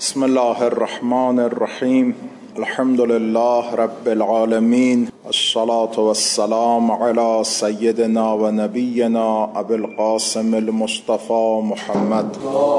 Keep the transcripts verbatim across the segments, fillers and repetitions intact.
بسم الله الرحمن الرحیم. الحمد لله رب العالمین، الصلاة والسلام علی سیدنا و نبینا ابی القاسم المصطفى محمد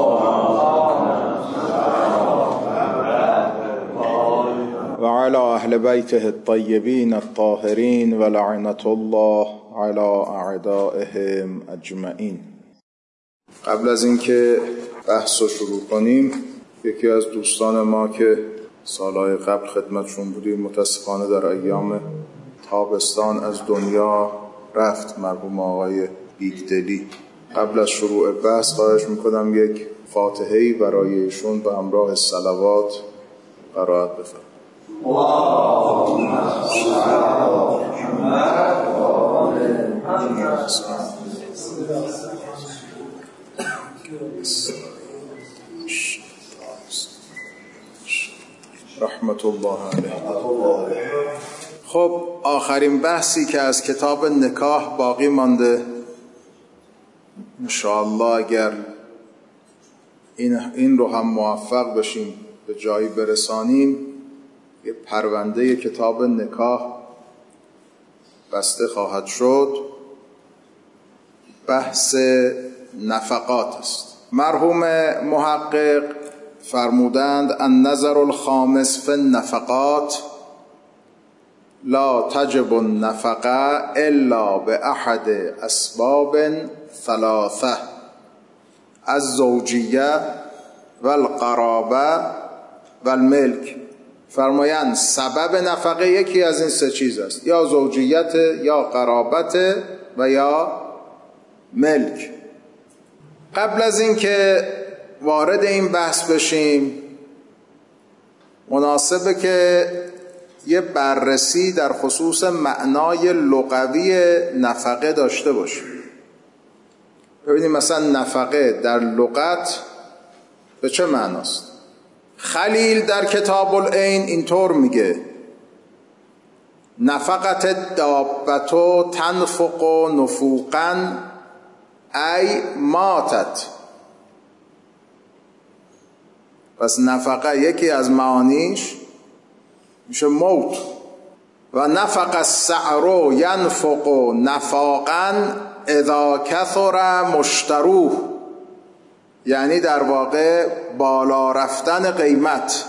و علی اهل بیته الطیبین الطاهرین و لعنة الله علی اعدائهم اجمعین. قبل از اینکه بحث رو شروع کنیم، یکی از دوستان ما که سالهای قبل خدمتشون بودیم متاسفانه در ایام تابستان از دنیا رفت، مرحوم آقای بیگدلی. قبل از شروع بحث خواهش میکنم یک فاتحه‌ای برای ایشون به همراه صلوات قرائت بفرمایید. اللهم صل علی محمد و آل محمد. رحمت الله علیه. خب آخرین بحثی که از کتاب نکاح باقی مانده، انشاءالله اگر این, این رو هم موفق بشیم به جایی برسانیم، یه پرونده کتاب نکاح بسته خواهد شد. بحث نفقات است. مرحوم محقق فرمودند النظر الخامس فی النفقات لا تجب النفقه الا باحد اسباب ثلاثه الزوجیه والقرابه والملک. فرمایند سبب نفقه یکی از این سه چیز است، یا زوجیت، یا قرابت و یا ملک. قبل از این که وارد این بحث بشیم، مناسبه که یه بررسی در خصوص معنای لغوی نفقه داشته باشیم. ببینیم مثلا نفقه در لغت به چه معناست. خلیل در کتاب العین اینطور میگه: نفقت دابتو تنفق نفوقا ای ماتت. پس نفقه یکی از معانیش میشه موت. و نفق السعر ینفق نفاقا اذا کثر مشتروه، یعنی در واقع بالا رفتن قیمت.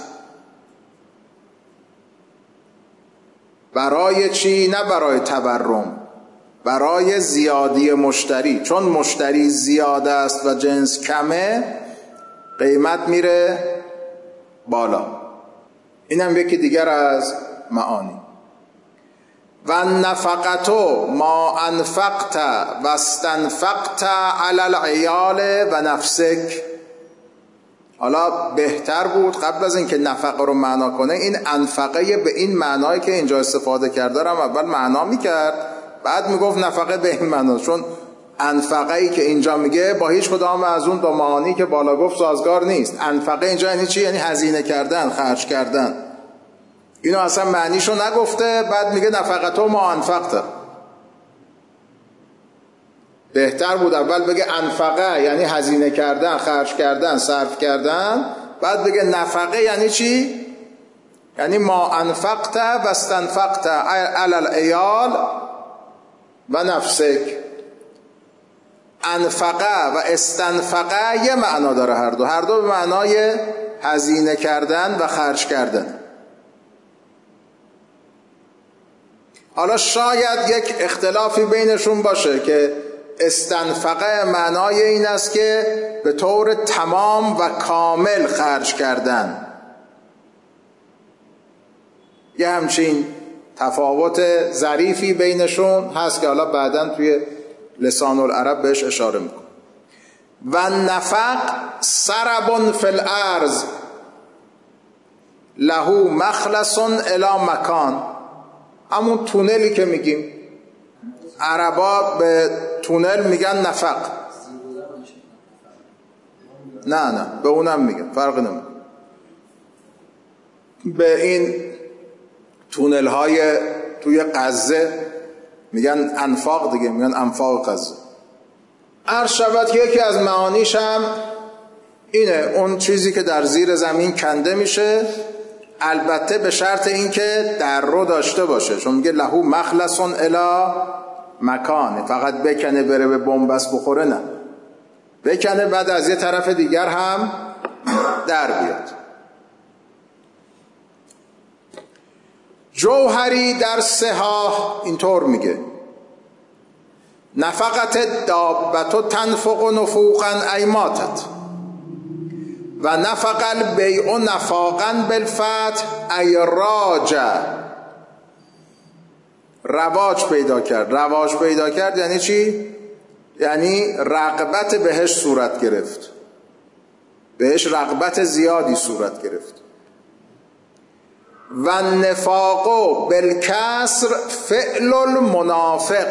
برای چی؟ نه برای تورم، برای زیادی مشتری. چون مشتری زیاد است و جنس کمه، قیمت میره بالا. این هم یکی دیگر از معانی. و نفقتو ما انفقت و استنفقت علی العیال و نفسک. حالا بهتر بود قبل از اینکه نفقه رو معنا کنه، این انفقه به این معنایی که اینجا استفاده کرده رو اول معنا میکرد، بعد میگفت نفقه به این معنا. چون انفقه ای که اینجا میگه با هیچ کدام از اون دو معانی که بالا گفت سازگار نیست. انفقه اینجا یعنی چی؟ یعنی هزینه کردن، خرج کردن. اینو اصلا معنیشو نگفته، بعد میگه نفقتو ما انفقت. بهتر بود اول بگه انفقه یعنی هزینه کردن، خرج کردن، صرف کردن، بعد بگه نفقه یعنی چی؟ یعنی ما انفقت و استنفقت علی العیال و نفسک. انفقه و استنفقه یه معنا داره، هر دو هر دو به معنای هزینه کردن و خرج کردن. حالا شاید یک اختلافی بینشون باشه که استنفقه معنای این است که به طور تمام و کامل خرج کردن. یه همچین تفاوت ظریفی بینشون هست که حالا بعداً توی لسان العرب بهش اشاره میکنه. و نفق سرب فی الارض له مخلص الی مکان. همون تونلی که میگیم، عربا به تونل میگن نفق. نه نه به اونم میگن، فرق نمیکنه. به این تونل های توی غزه میگن انفاق دیگه، میگن انفاق غزه. عرض شود که یکی از معانیش هم اینه اون چیزی که در زیر زمین کنده میشه، البته به شرط اینکه در رو داشته باشه، چون میگه لهو مخلصون الی مکان، فقط بکنه بره به بنبست بخوره، نه، بکنه بعد از یه طرف دیگر هم در بیاد. جوهری در سحاه اینطور میگه نفقت دابتو تنفق نفوقا ای ماتت و نفق البیع نفاقا بالفتح ای راجع. رواج پیدا کرد. رواج پیدا کرد یعنی چی؟ یعنی رغبت بهش صورت گرفت، بهش رغبت زیادی صورت گرفت. و نفاق بالکسر فعل المنافق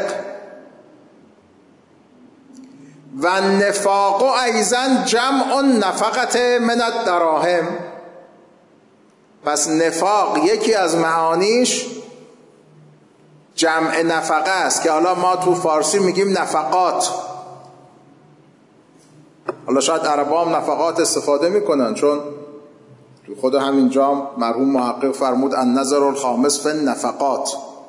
و نفاق ایضا جمع نفقت من الدراهم. پس نفاق یکی از معانیش جمع نفقه است که حالا ما تو فارسی میگیم نفقات. حالا شاید عربا هم نفقات استفاده میکنن، چون تو خود همین جام مرحوم محقق فرمود النظر الخامس فی النفقات.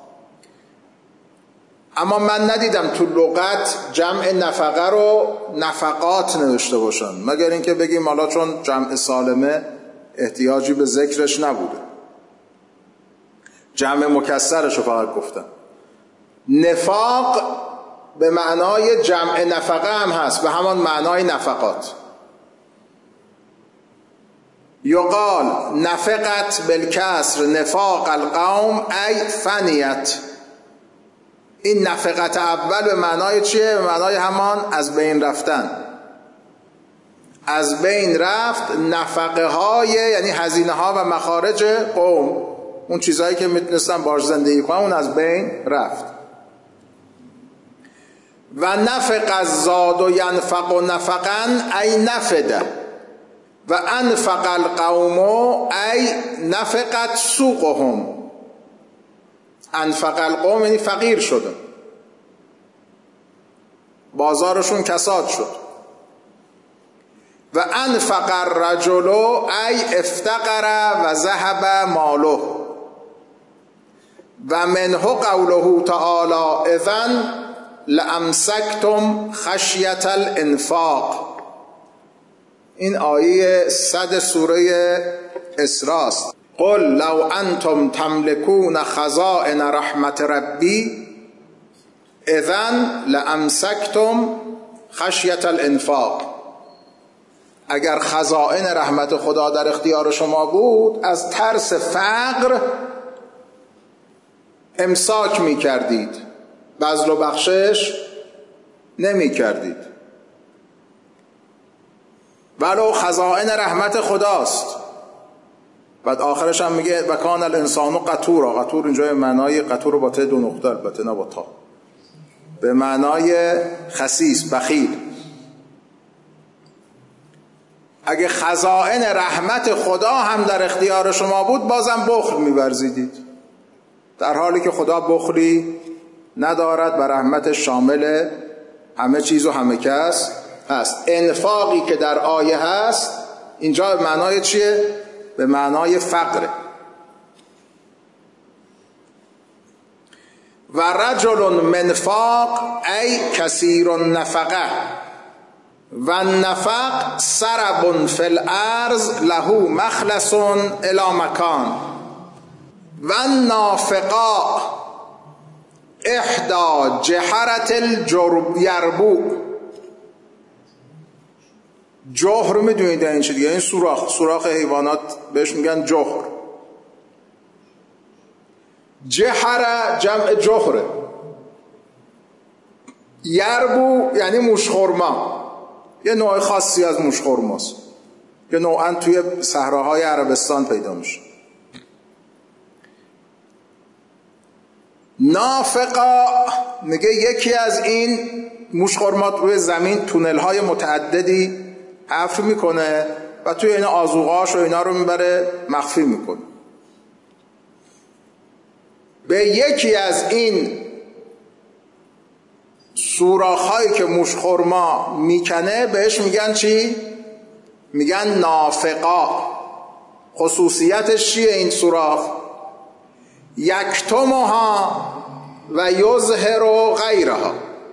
اما من ندیدم تو لغت جمع نفقه رو نفقات نوشته باشن، مگر اینکه بگیم حالا چون جمع سالمه احتیاجی به ذکرش نبوده، جمع مکسرش رو فقط گفتن. نفاق به معنای جمع نفقه هم هست، به همان معنای نفقات. یقال نفقت بالکسر نفاق القوم ای فنیت. این نفقت اول به معنای چیه؟ به معنای همان از بین رفتن. از بین رفت نفقه های، یعنی هزینه ها و مخارج قوم، اون چیزهایی که میتونستن باش زندگی کنن، اون از بین رفت. و نفق الزاد و ینفق و نفقا ای نفده و انفق القوم ای نفقت سوقهم. انفق القوم یعنی فقیر شدن، بازارشون کساد شد. و انفق الرجل ای افتقر و ذهب ماله و منه قوله تعالی اذن لامسکتم خشیت الانفاق. این آیه صد سوره اسراء است. قل لو انتم تملكون خزائن رحمت ربی اذن لامسکتم خشیت الانفاق. اگر خزائن رحمت خدا در اختیار شما بود، از ترس فقر امساک می کردید، بذل و بخشش نمی کردید. ولو خزائن رحمت خداست. بعد آخرش هم میگه و کان الانسان قتورا. قتور اینجا معنای قتور رو با ته دو نقطه، البته نه با تا، به معنای خسیس، بخیل. اگه خزائن رحمت خدا هم در اختیار شما بود، بازم بخل می‌ورزیدید، در حالی که خدا بخلی ندارد و رحمت شامل همه چیز و همه کس هست. انفاقی که در آیه هست اینجا به معنای چیه؟ به معنای فقره. و رجل منفاق ای کثیر النفقه و نفق سرب فی الارض له مخلص الی مکان و نافقا احدا جحرت الجربو. جوهر میدونید این چه دیگه؟ این سوراخ، سوراخ حیوانات بهش میگن جوهر. جحر جمع جوهره. یربو یعنی موشخورما، یه نوع خاصی از موشخورماست که نوعا توی صحراهای عربستان پیدا میشه. نافقا میگه یکی از این موشخورمات روی زمین تونل های متعددی حفر میکنه و توی این آذوقه‌هاش و اینا رو میبره مخفی میکنه. به یکی از این سوراخ‌هایی که موشخورما میکنه بهش میگن چی؟ میگن نافقا. خصوصیتش چیه این سوراخ؟ یکتمها و یظهر غیرها.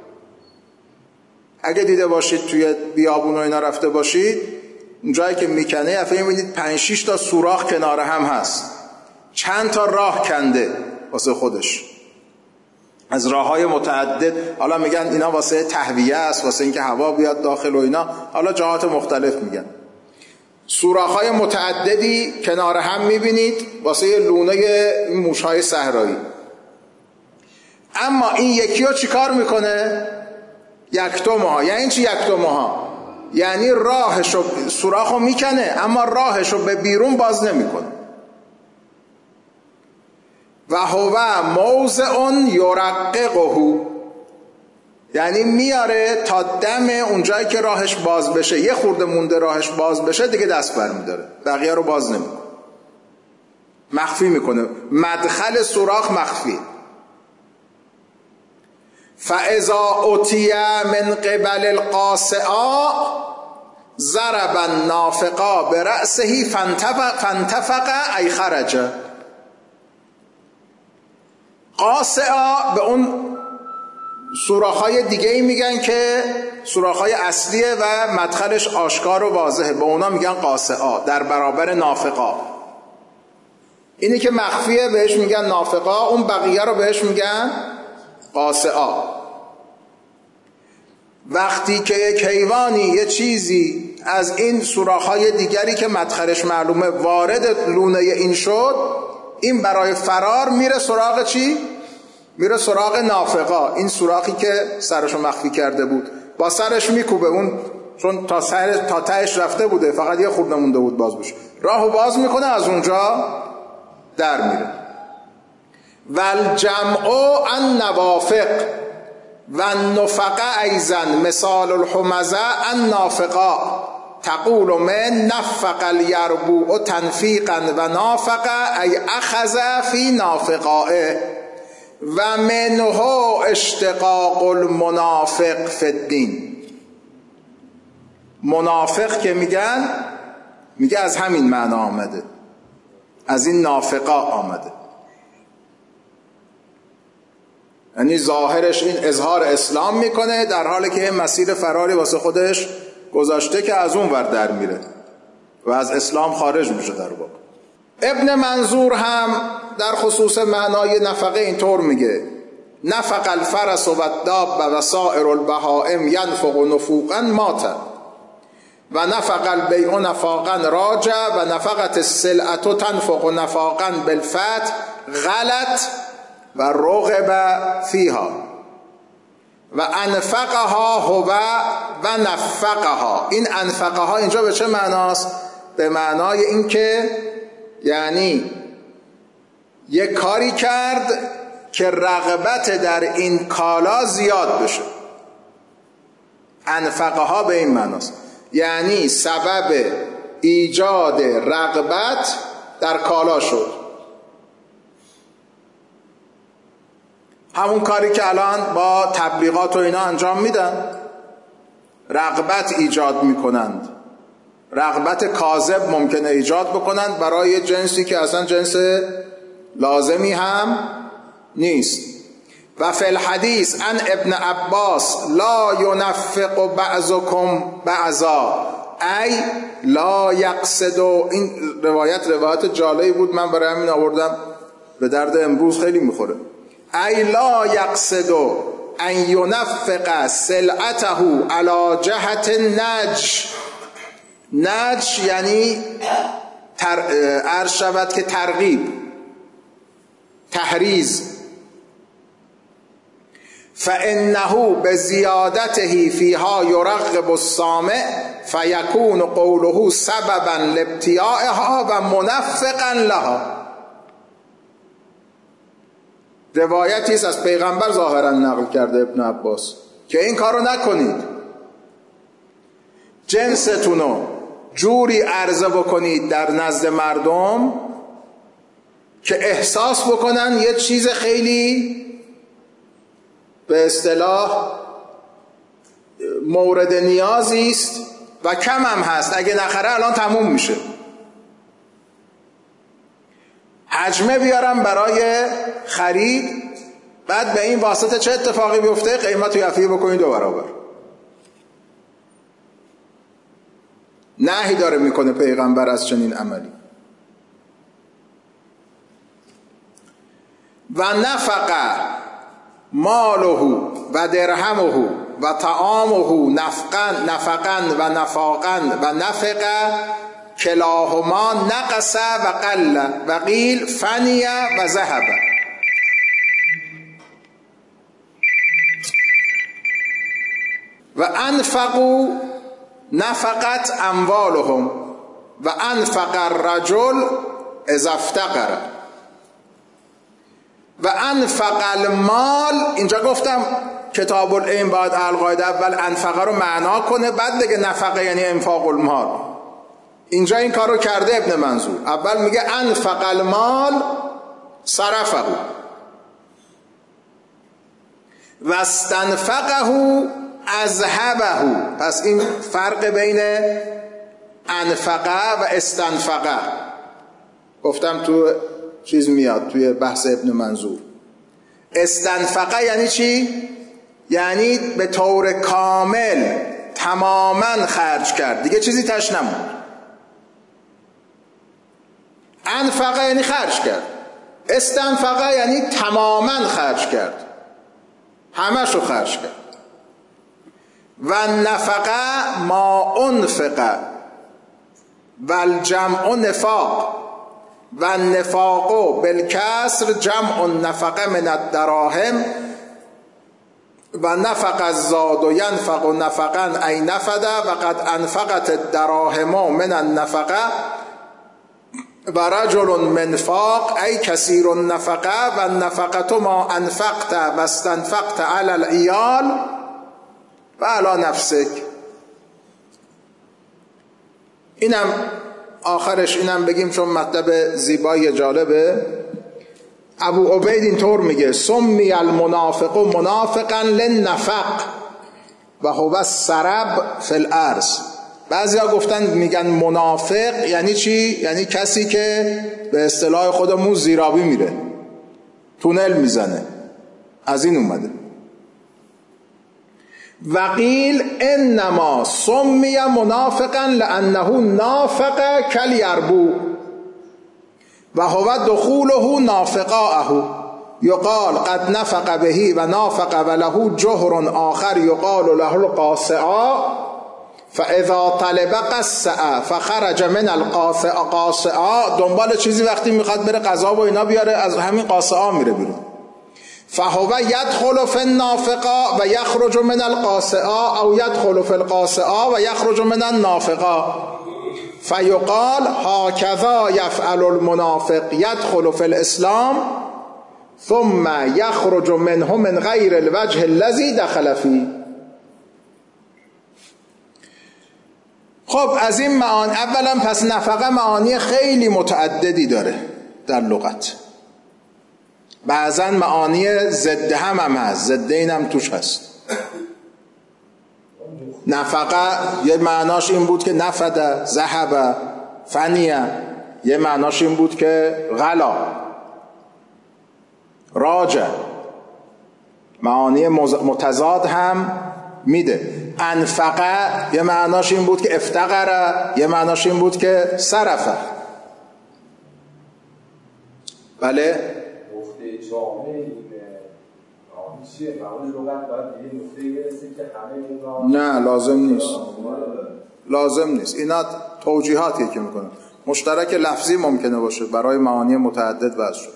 اگه دیده باشید توی بیابون و اینا رفته باشید، اونجایی که میکنه افعی میبینید پنج شیش تا سوراخ کنار هم هست، چند تا راه کنده واسه خودش از راه های متعدد. حالا میگن اینا واسه تهویه است، واسه اینکه هوا بیاد داخل و اینا، حالا جهات مختلف میگن. سوراخ های متعددی کنار هم میبینید واسه لونه موشهای صحرایی. اما این یکی رو چیکار میکنه؟ یکتمها. یعنی چی یکتمها؟ یعنی راهشو، سوراخو میکنه اما راهشو به بیرون باز نمیکنه. و هو موضع یرققه، یعنی میاره تا دم اونجایی که راهش باز بشه، یه خورده مونده راهش باز بشه دیگه دست برمیداره، بقیه رو باز نمیکنه، مخفی میکنه. مدخل سوراخ مخفی. فاذا اتی من قبل القاصعا ضرب النافقا برأسه فانتفق فانتفق ای خرج. قاصعا به اون سوراخ‌های دیگه ای میگن که سوراخ‌های اصلیه و مدخلش آشکار و واضحه، به اونا میگن قاصعا در برابر نافقا. اینی که مخفیه بهش میگن نافقا، اون بقیه رو بهش میگن قاصعا. وقتی که یک حیوانی یه چیزی از این سوراخ‌های دیگری که مدخلش معلومه وارد لونه این شد، این برای فرار میره سراغ چی؟ میره سراغ نافقا. این سوراخی که سرشو مخفی کرده بود با سرش میکوبه، اون چون تا سر تا تهش رفته بوده، فقط یه خورده مونده بود باز بشه، راهو باز میکنه، از اونجا در میره. والجمع النوافق و النفقه ایضا مثال الحمزه النافقا تقول من نفق الیربوع تنفیقا و نافقه ای اخذ فی نافقائه و منه اشتقاق المنافق فی الدین. منافق که میگن، میگه از همین معنا آمده، از این نافقا آمده. یعنی ظاهرش این اظهار اسلام میکنه در حالی که مسیر فراری واسه خودش گذاشته که از اون ور در میره و از اسلام خارج میشه در واقع. ابن منظور هم در خصوص معنای نفقه اینطور میگه: نفق الفرس و الداب و سائر البهائم ینفق نفوقا مات و نفق البیع نفاقا راجع و نفقت السلعة تنفق نفاقا بالفتح غلط و رغب فیها و انفقها هو و نفقها. این انفقها اینجا به چه معناست؟ به معنای این که یعنی یک کاری کرد که رغبت در این کالا زیاد بشه. انفقها به این معناست، یعنی سبب ایجاد رغبت در کالا شد. همون کاری که الان با تبلیغات و اینا انجام میدن، رغبت ایجاد میکنند، رغبت کاذب ممکنه ایجاد بکنند برای جنسی که اصلا جنس لازمی هم نیست. و فی الحدیث عن ابن عباس لا ینفق بعضکم بعضا ای لا یقصد. این روایت روایت جالبی بود، من برای همین آوردم، به درد امروز خیلی میخوره. ای لا یقصد ان ینفق سلعته علی جهت نج. نج یعنی تر... عرض شود که ترغیب، تحریز. فانه بزیادته فیها یرغب السامع فیکون قوله سببا لابتیاعها و منفقا لها. روایتی است از پیغمبر ظاهرا نقل کرده ابن عباس که این کارو نکنید، جنستونو جوری عرضه بکنید در نزد مردم که احساس بکنن یه چیز خیلی به اصطلاح مورد نیازی است و کم هم هست، اگه نخره الان تموم میشه. حجمه بیارم برای خرید، بعد به این واسطه چه اتفاقی بیفته؟ قیمت رو یفیه بکنید دو برابر. نهی داره میکنه پیغمبر از چنین عملی. و نفقه ماله و درهمه و طعامه نفقن نفقن و نفاقن و نفقه کلاهما نقص و قل و قیل فنی و ذهب. و انفقوا نفقت اموالهم و انفق الرجل اذا افتقر و انفق المال. اینجا گفتم کتاب العین باید القاعده اول انفقه رو معنا کنه، بعد بگه نفقه یعنی انفاق المال. اینجا این کار رو کرده ابن منظور. اول میگه انفق المال صرفه و استنفقه اذهبه. پس این فرق بین انفقه و استنفقه گفتم تو چیز میاد توی بحث ابن منظور. استنفقه یعنی چی؟ یعنی به طور کامل تماما خرج کرد، دیگه چیزی تش نموند. انفقه یعنی خرج کرد، استنفقه یعنی تماما خرج کرد، همشو خرج کرد. و نفقه ما انفقه و الجمع نفاق و النفاق بالکسر جمع نفقه من الدراهم و نفق الزاد و ینفق نفقا ای نفده و قد انفقت الدراهم من النفقه و رجل منفاق ای کثیر النفقه و النفقه ما انفقت و استنفقت علی العیال و علی نفسک. اینم آخرش اینم بگیم چون مطلب زیبای جالبه. ابو عبید اینطور میگه سمی المنافق منافقا للنفق و هو السرب فی الارض. بعضیا گفتن میگن منافق یعنی چی؟ یعنی کسی که به اصطلاح خودمون زیرابی میره، تونل میزنه، از این اومده. وقیل انما سمی منافقا لانه نافق کالیربو و هو دخوله نافقاءه یقال قد نفق بهی و نافق و له جهر آخر یقال له القاصعاء فاذا طلب قصعاء فخرج من القاصعاء. دنبال چیزی وقتی میخواد بره غذا و اینا بیاره، از همین قاصعاء میره بیرون. فهو یدخل فی النافقاء و یخرج من القاصعاء او یدخل فی القاصعاء و یخرج من النافقاء فیقال هکذا یفعل المنافق یدخل فی الاسلام ثم یخرج منه من غیر الوجه الذی دخل فیه. خب از این معانی اولا پس نفقه معانی خیلی متعددی داره در لغت، بعضا معانی ضد هم هم هست، ضد این هم توش هست. نفقه یه معناش این بود که نفده، ذهب، فنیه، یه معناش این بود که غلا، راجع، معانی متضاد هم میده. انفقه یه معناش این بود که افتقره، یه معناش این بود که صرفه. بله نه لازم نیست، لازم نیست. اینا توجیهاتیه که میکنه. مشترک لفظی ممکنه باشه برای معانی متعدد وضع شده.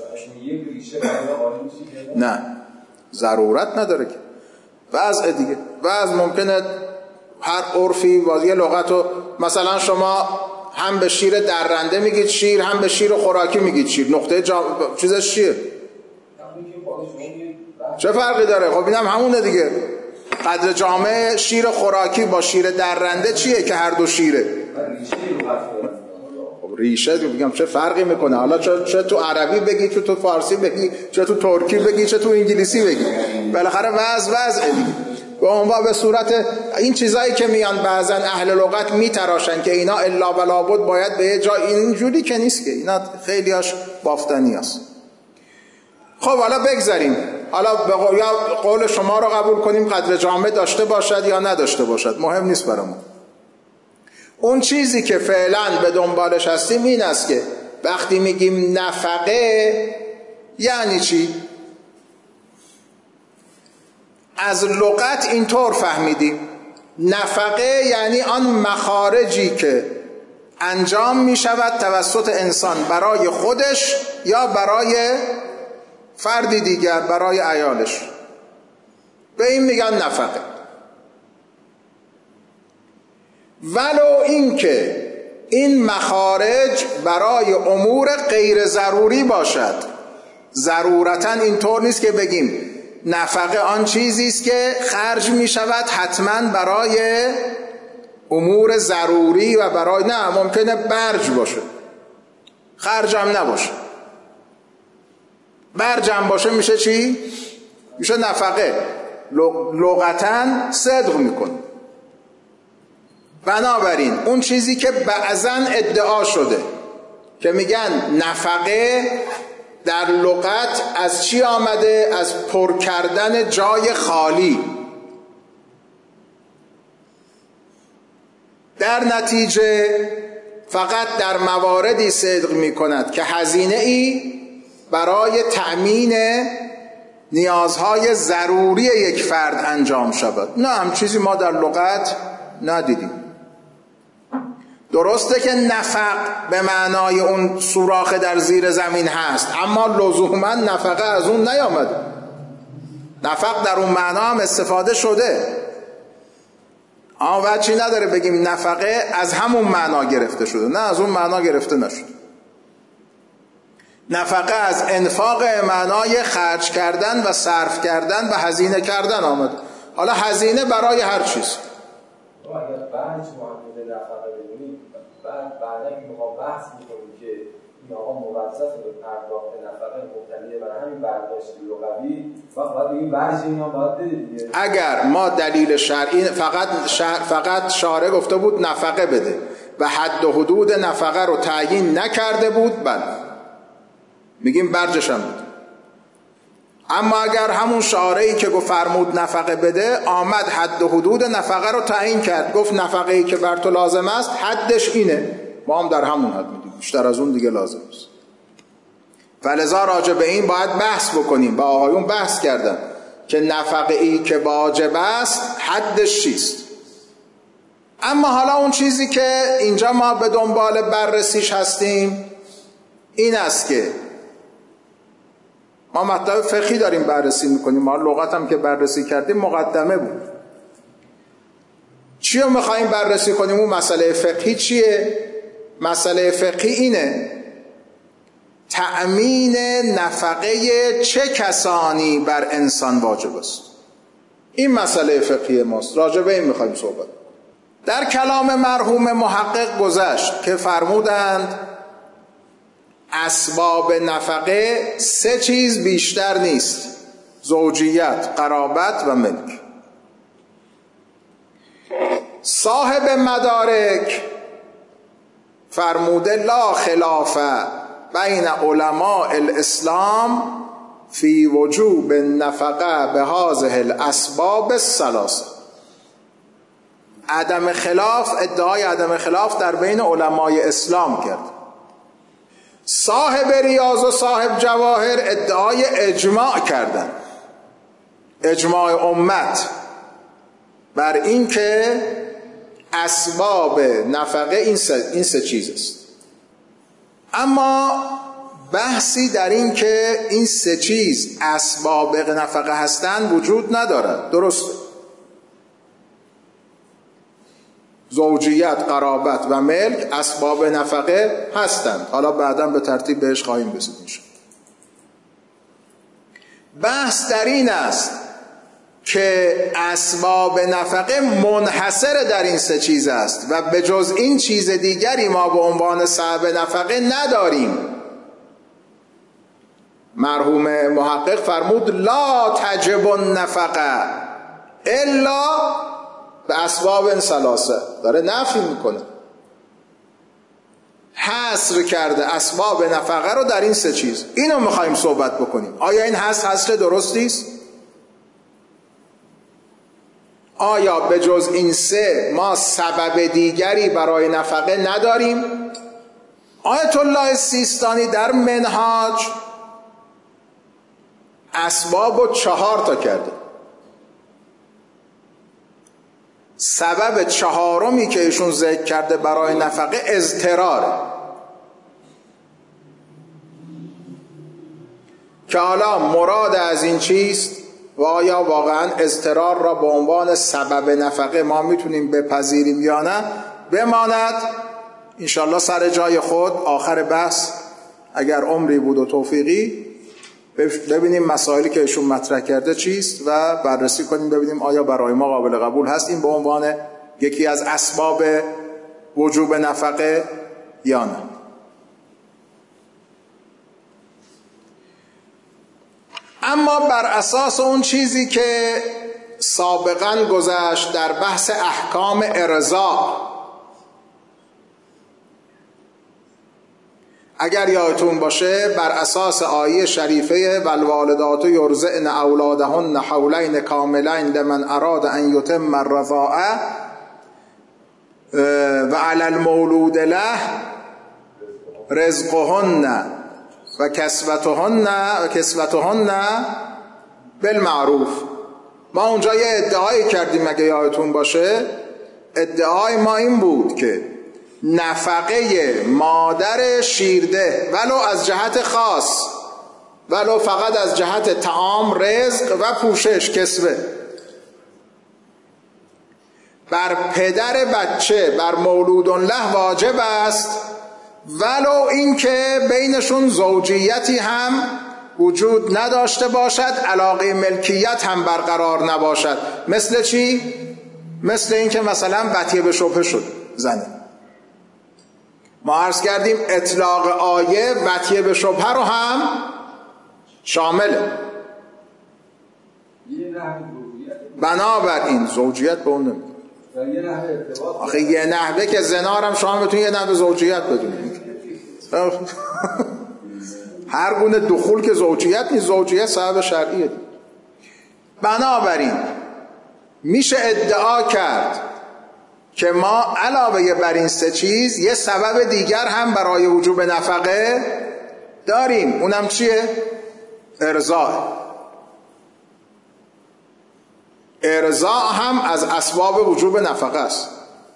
نه ضرورت نداره که وضع دیگه. وضع ممکنه هر عرفی واسه لغتو، مثلا شما هم به شیر درنده میگید شیر، هم به شیر خوراکی میگید شیر. نقطه جا... چیزش چیه؟ چه فرقی داره؟ خب اینم همونه دیگه. قدر جامع شیر خوراکی با شیر درنده چیه که هر دو شیره؟ خب ریشه میگم چه فرقی میکنه؟ حالا چه, چه تو عربی بگی، چه تو فارسی بگی، چه تو ترکی بگی، چه تو انگلیسی بگی، بالاخره وضع وضع دیگه. به عنوان به صورت این چیزایی که میان بعضا اهل لغت میتراشن که اینا الا و لابد باید به یه جا، اینجوری که نیست که، اینا خیلیاش بافتنی است. خب حالا بگذاریم، حالا به یا قول شما رو قبول کنیم قدر جامع داشته باشد یا نداشته باشد، مهم نیست برامون. اون چیزی که فعلا به دنبالش هستیم این است که وقتی میگیم نفقه یعنی چی؟ از لغت اینطور فهمیدیم نفقه یعنی آن مخارجی که انجام می شود توسط انسان برای خودش یا برای فردی دیگر، برای عیالش، به این میگن نفقه. ولو این که این مخارج برای امور غیر ضروری باشد، ضرورتاً اینطور نیست که بگیم نفقه آن چیزی است که خرج می شود حتما برای امور ضروری و برای، نه، ممکنه برج باشه خرجم نباشه. برجم باشه میشه چی؟ میشه نفقه. لغتاً صدق میکنه. بنابراین اون چیزی که بعضاً ادعا شده که میگن نفقه در لغت از چی آمده؟ از پر کردن جای خالی. در نتیجه فقط در مواردی صدق می کند که هزینه ای برای تأمین نیازهای ضروری یک فرد انجام شود. نه، هم چیزی ما در لغت ندیدیم. درسته که نفق به معنای اون سوراخ در زیر زمین هست، اما لزوما نفقه از اون نیامده. نفق در اون معنا هم استفاده شده، اما وجهی نداره بگیم نفقه از همون معنا گرفته شده. نه، از اون معنا گرفته نشده. نفقه از انفاق معنای خرج کردن و صرف کردن و هزینه کردن آمده. حالا هزینه برای هر چیز. اگر بعض معامله نفقه بدونید، بعد بعدا که میخوام بحث میکنیم که این آقا موظف به پرداخت نفقه مبتنی برای همین برداشت لغوی، فقط این بعضی اینا باید بدید. اگر ما دلیل شرعی فقط شر... فقط شارع گفته بود نفقه بده و حد و حدود نفقه رو تعیین نکرده بود، بله میگیم برجش هم بود. اما اگر همون شارعی که گفت فرمود نفقه بده آمد حد و حدود نفقه رو تعیین کرد، گفت نفقه‌ای که بر تو لازم است حدش اینه، ما هم در همون حد میدیم، بیشتر از اون دیگه لازم است. فلذا راجع به این باید بحث بکنیم. با آقایون بحث کردن که نفقه‌ای که واجب است حدش چیست. اما حالا اون چیزی که اینجا ما به دنبال بررسیش هستیم این است که ما مطلب فقهی داریم بررسی میکنیم، ما لغت هم که بررسی کردیم مقدمه بود. چی رو میخواییم بررسی کنیم؟ اون مسئله فقهی چیه؟ مسئله فقهی اینه تأمین نفقه چه کسانی بر انسان واجب است. این مسئله فقهی ماست، راجع به این میخواییم صحبت. در کلام مرحوم محقق گذشت که فرمودند اسباب نفقه سه چیز بیشتر نیست: زوجیت، قرابت و ملک. صاحب مدارک فرموده لا خلاف بین علماء الاسلام فی وجوب النفقه به هذه الاسباب الثلاثه. عدم خلاف، ادعای عدم خلاف در بین علمای اسلام کرد. صاحب ریاض و صاحب جواهر ادعای اجماع کردن، اجماع امت بر این که اسباب نفقه این سه, این سه چیز است. اما بحثی در این که این سه چیز اسباب نفقه هستند وجود ندارد. درسته، زوجیت، قرابت و ملک اسباب نفقه هستند. حالا بعداً به ترتیب بهش خواهیم رسید انشاءالله. بحث در این است که اسباب نفقه منحصر در این سه چیز است و به جز این چیز دیگری ما به عنوان سبب نفقه نداریم. مرحوم محقق فرمود لا تجب النفقه الا به اسباب ثلاثه. داره نفی میکنه، حصر کرده اسباب نفقه رو در این سه چیز. اینو میخوایم صحبت بکنیم. آیا این حصر حصر درستی است؟ آیا به جز این سه ما سبب دیگری برای نفقه نداریم؟ آیت الله سیستانی در منهاج اسباب رو چهار تا کرده. سبب چهارمی که ایشون ذکر کرده برای نفقه اضطراره، که حالا مراد از این چیست و آیا واقعا اضطرار را به عنوان سبب نفقه ما میتونیم بپذیریم یا نه، بماند انشالله سر جای خود. آخر بحث اگر عمری بود و توفیقی ببینیم مسائلی که ایشون مطرح کرده چیست و بررسی کنیم ببینیم آیا برای ما قابل قبول هست این به عنوان یکی از اسباب وجوب نفقه یا نه. اما بر اساس اون چیزی که سابقا گذشت در بحث احکام ارضاء، اگر یادتون باشه بر اساس آیه شریفه والوالدات یرضعن اولادهن حولین کاملین لمن اراد ان یتم الرضاعه و علی المولود له رزقهن و کسوتهن و کسوتهن بالمعروف. ما اونجا یه ادعایی کردیم اگه یادتون باشه. ادعای ما این بود که نفقه مادر شیرده ولو از جهت خاص، ولو فقط از جهت طعام، رزق و پوشش، کسوه، بر پدر بچه، بر مولود له واجب است، ولو اینکه بینشون زوجیتی هم وجود نداشته باشد، علاقه ملکیت هم برقرار نباشد. مثل چی؟ مثل اینکه مثلا بطیه به شبهه شد زنه. ما عرض کردیم اطلاق آیه بطیه به شبهه رو هم شامله. بنابراین زوجیت به اون نمیده. آخه یه نحوه که زنا هم شما بتونید یه نحوه زوجیت بدونید. هر گونه دخول که زوجیت نیست، زوجیت صاحب شرعیه. بنابراین میشه ادعا کرد که ما علاوه بر این سه چیز یه سبب دیگر هم برای وجوب نفقه داریم. اونم چیه؟ ارضاء. ارضاء هم از اسباب وجوب نفقه است.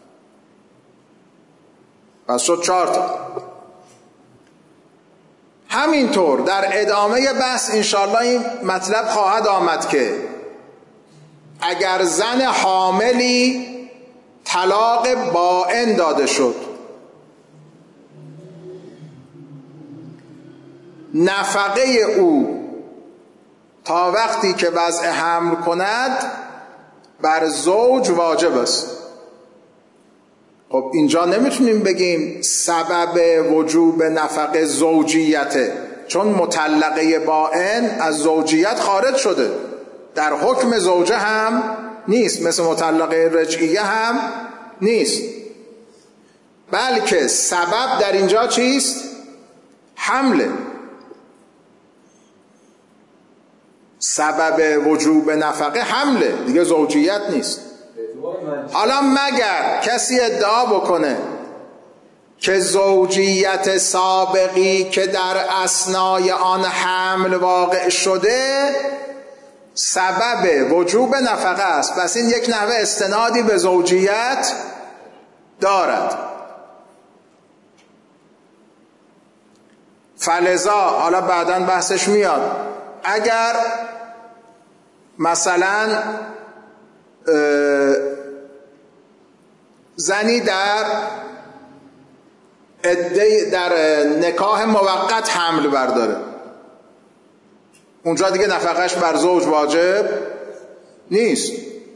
پس شد چهار تا. همینطور در ادامه بحث انشاءالله این مطلب خواهد آمد که اگر زن حاملی طلاق بائن داده شد، نفقه او تا وقتی که وضع حمل کند بر زوج واجب است. خب اینجا نمیتونیم بگیم سبب وجوب نفقه زوجیته، چون مطلقه بائن از زوجیت خارج شده، در حکم زوجه هم نیست، مثل مطلقه رجعیه هم نیست، بلکه سبب در اینجا چیست؟ حمله. سبب وجوب نفقه حمله، دیگه زوجیت نیست. حالا مگر کسی ادعا بکنه که زوجیت سابقی که در اثنای آن حمل واقع شده سبب وجوب نفقه است، پس این یک نحوه استنادی به زوجیت دارد. فلذا حالا بعداً بحثش میاد، اگر مثلا زنی در در نکاح موقت حمل برداره، اونجا دیگه نفقهش بر زوج واجب نیست،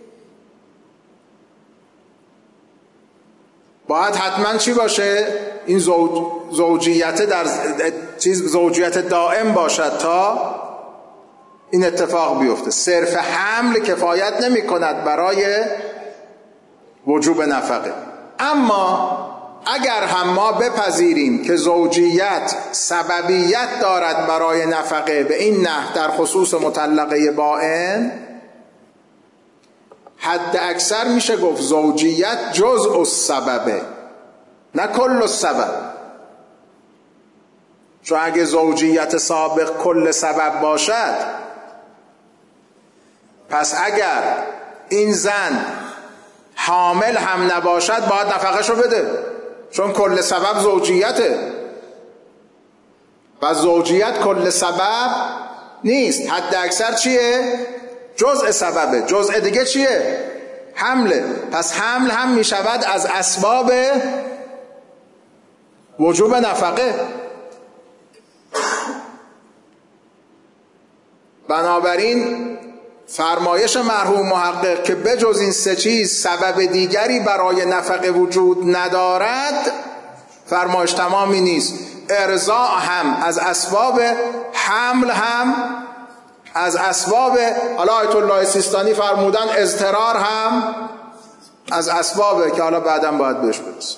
باید حتما چی باشه؟ این زوج زوجیت در چیز زوجیت دائم باشد تا این اتفاق بیفته. صرف حمل کفایت نمی کند برای وجوب نفقه. اما اگر هم ما بپذیریم که زوجیت سببیت دارد برای نفقه به این نحو در خصوص مطلقه بائن، حد اکثر میشه گفت زوجیت جزء السببه نه کل السبب. چون اگه زوجیت سابق کل سبب باشد، پس اگر این زن حامل هم نباشد باید نفقهشو بده، چون کل سبب زوجیته. و زوجیت کل سبب نیست، حد اکثر چیه؟ جزء سببه. جزء دیگه چیه؟ حمله. پس حمل هم می شود از اسباب وجوب نفقه. بنابراین فرمایش مرحوم محقق که بجز این سه چیز سبب دیگری برای نفقه وجود ندارد، فرمایش تمامی نیست. ارضاع هم از اسباب، حمل هم از اسباب، حالا آیت الله سیستانی فرمودن اضطرار هم از اسبابه که حالا بعداً باید بهش برسیم.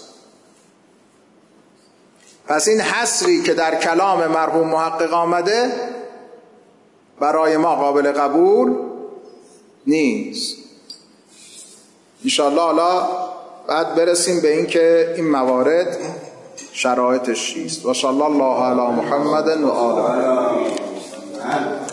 پس این حصری که در کلام مرحوم محقق آمده برای ما قابل قبول نیست. انشاءالله حالا بعد برسیم به این که این موارد شرایطش چیست. و صلی الله علی محمد و آله.